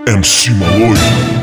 МС Малой.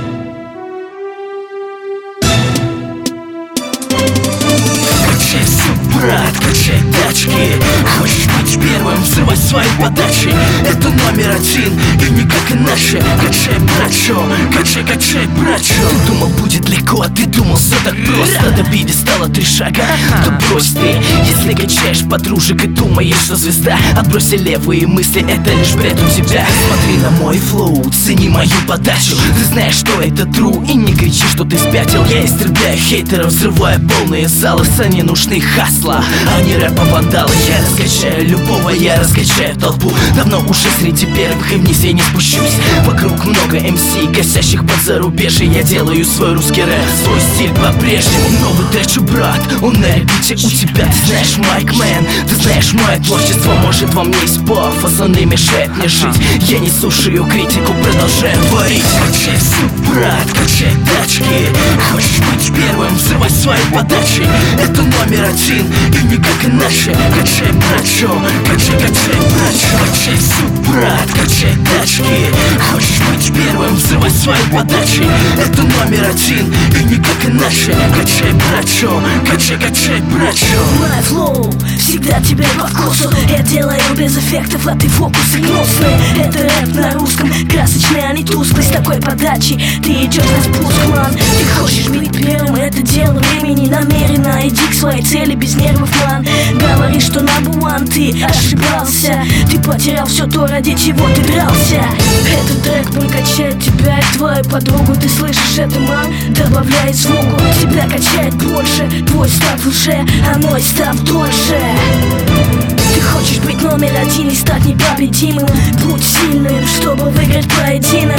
Брат, качай тачки. Хочешь быть первым, взрывай свои подачи. Это номер один и никак иначе. Качай, брачо, качай, качай, брачо. Ты думал, будет легко, а ты думал, все так просто. До биди стало 3 шага, то брось ты. Если качаешь подружек и думаешь, что звезда, отбрось левые мысли, это лишь бред у тебя. Смотри на мой флоу, цени мою подачу. Ты знаешь, что это true, и не кричи, что ты спятил. Я истребляю хейтеров, взрывая полные залы. Сани нужны хасла, а не рэпа-вандалы. Я раскачаю любого, я раскачаю толпу. Давно уже среди первых и вниз я не спущусь. Вокруг много MC, косящих под зарубежье. Я делаю свой русский рэп, свой стиль по-прежнему. Новый трэч, брат, он на репите у тебя. Ты знаешь, Майкмен, ты знаешь, мое творчество может во мне есть пафос, он не мешает мне жить. Я не слушаю критику, продолжаю творить. Качай, брат, качай тачки. Хочешь быть первым, взрывай свои подачи. Это номер один и никак иначе. Качай, брачо, качай, качай, брачо. Качай, брат, качай тачки. Хочешь быть первым, взрывай свои подачи. Это номер один и никак иначе. Качай, брачо, качай, качай, брачо. Мой флоу всегда тебе по вкусу. Я делаю без эффектов, а ты фокусы гнусные. Это рэп на русском, красочный, а не тусклый. С такой подачей ты идешь на спуск, ман. Ты хочешь быть первым, это дело времени. Намеренно иди к своей цели без нервов, ман. Говори, что number one, ты ошибался. Ты потерял все то, ради чего ты дрался. Этот трек прокачает тебя и твою подругу. Ты слышишь это, ман? Добавляет звуку. Тебя качает больше, твой став уже, а мой став дольше. Ты хочешь быть номер один и стать непобедимым. Будь сильным, чтобы выиграть поединок.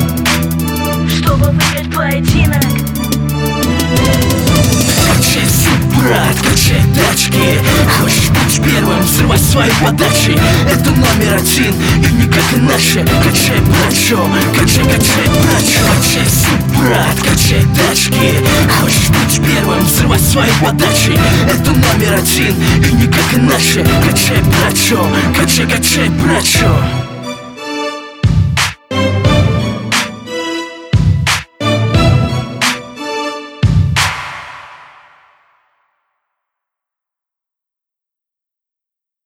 Чтобы выиграть поединок. Качай, брат, качай тачки. Хочешь быть первым, взрывай свои подачи. Это номер один и никак иначе. Качай, брачо, качай, качай, брачо. Качай, брат, качай тачки. Хочешь быть первым, взрывай свои подачи. Это номер один и никак иначе. Качай, брачо, качай, качай, брачо.